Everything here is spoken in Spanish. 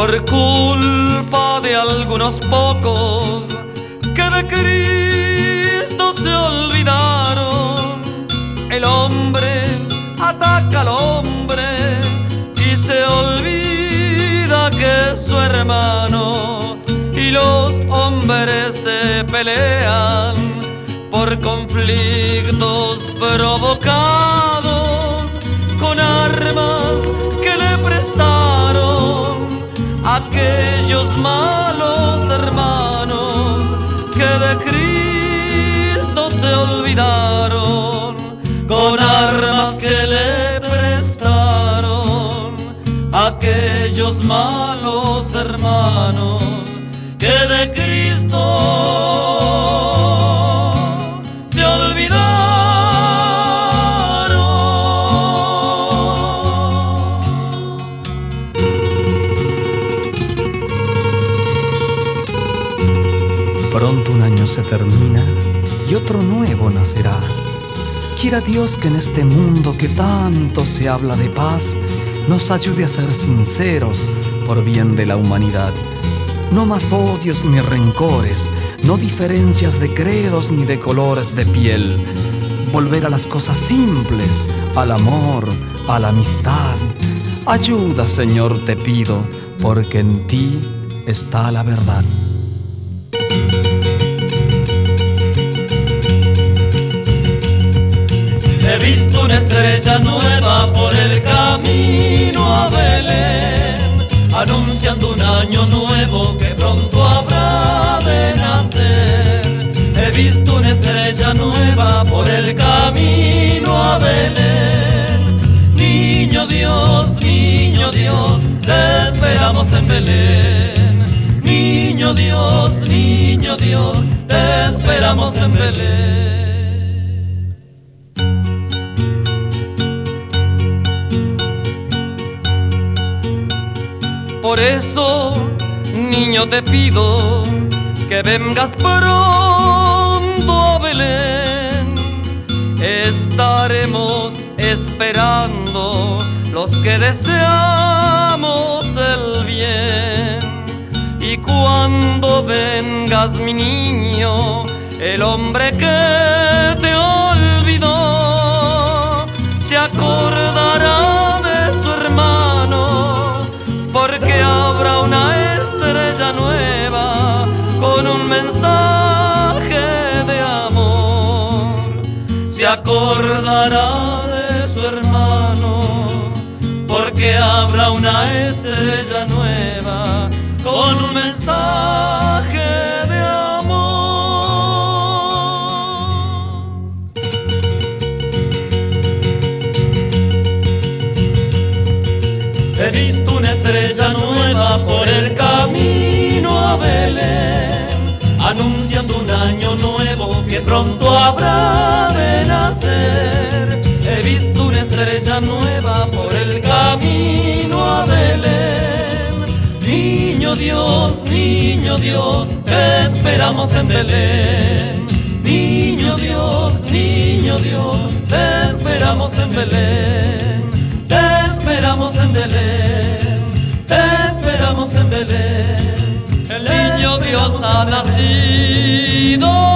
por culpa de algunos pocos que de Cristo se olvidaron. El hombre ataca al hombre y se olvida que es su hermano, y los hombres se pelean por conflictos provocados con armas que le prestaron aquellos malos hermanos que de Cristo se olvidaron, con armas que le prestaron aquellos malos hermanos que de Cristo se olvidaron. Pronto un año se termina y otro nuevo nacerá. Quiera Dios que en este mundo que tanto se habla de paz, nos ayude a ser sinceros por bien de la humanidad. No más odios ni rencores, no diferencias de credos ni de colores de piel. Volver a las cosas simples, al amor, a la amistad. Ayuda, Señor, te pido, porque en ti está la verdad. He visto una estrella nueva por el camino a Belén, anunciando un año nuevo que pronto habrá de nacer. He visto una estrella nueva por el camino a Belén. Niño Dios, te esperamos en Belén. Niño Dios, te esperamos en Belén. Por eso, niño, te pido que vengas pronto a Belén. Estaremos esperando los que deseamos el bien. Y cuando vengas, mi niño, el hombre que te olvidó se acordará de su hermano, porque habrá una estrella nueva con un mensaje de amor. Se acordará de su hermano, porque habrá una estrella nueva con un mensaje de amor. He visto una estrella nueva por el camino a Belén, anunciando un año nuevo que pronto habrá de nacer. He visto una estrella nueva por el camino a Belén. Niño Dios, te esperamos en Belén. Niño Dios, te esperamos en Belén. Te esperamos en Belén, te esperamos en Belén. El niño Dios ha nacido.